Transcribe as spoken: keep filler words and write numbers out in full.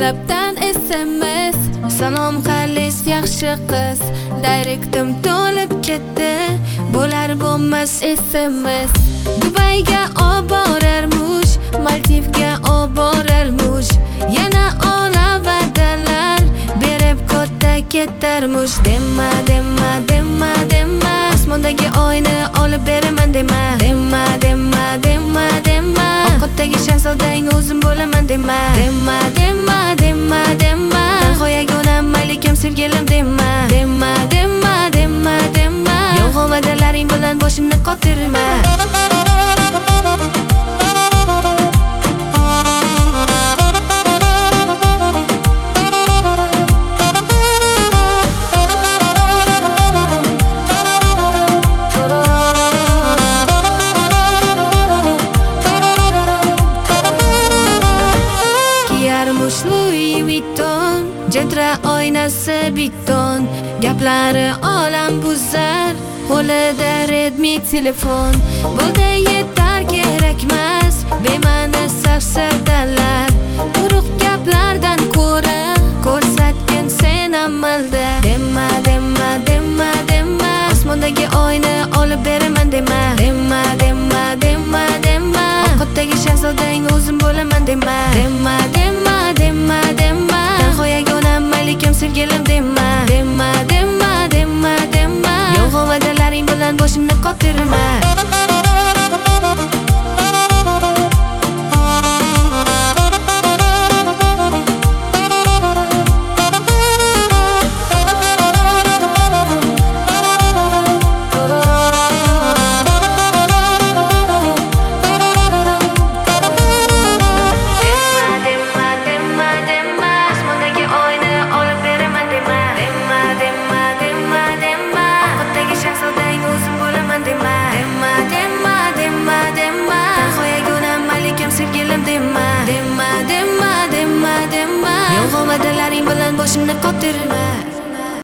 WhatsAppdan S M S salom qalish yaxshi qiz direktim to'lib ketdi bo'lar bo'lmas S M S Dubayga olib borarmush Maldivga olib borarmush yana ola va'dalar berib ko'ta ketarmush dema dema dema dema osmondagi oyni olib beraman dema dema dema dema dema ovqatdagi shahzodang o'zim bo'laman dema dema dema dema dema qo'yaguna malikim sevgilim dema dema dema dema dema yolg'on va'dalaring bilan boshimni qotirma Louis Vuitton Jentra oynasi beton gaplari olam buzar qo'lida Redmi telefon bo'ldi yetar kerakmas bema'ni safsatalar quruq gaplardan ko'ra ko'rsatgin sen amalda dema dema dema dema osmondagi oyni olib beraman dema dema dema dema dema ovqatdagi shahzodang o'zim bo'laman dema dema dema dema dema qo'yaguna malikim sevgilim dema dema dema dema dema yolg'on va'dalaring bilan boshimni qotirma dema dema dema dema yolg'on va'dalaring bilan boshimni qotirma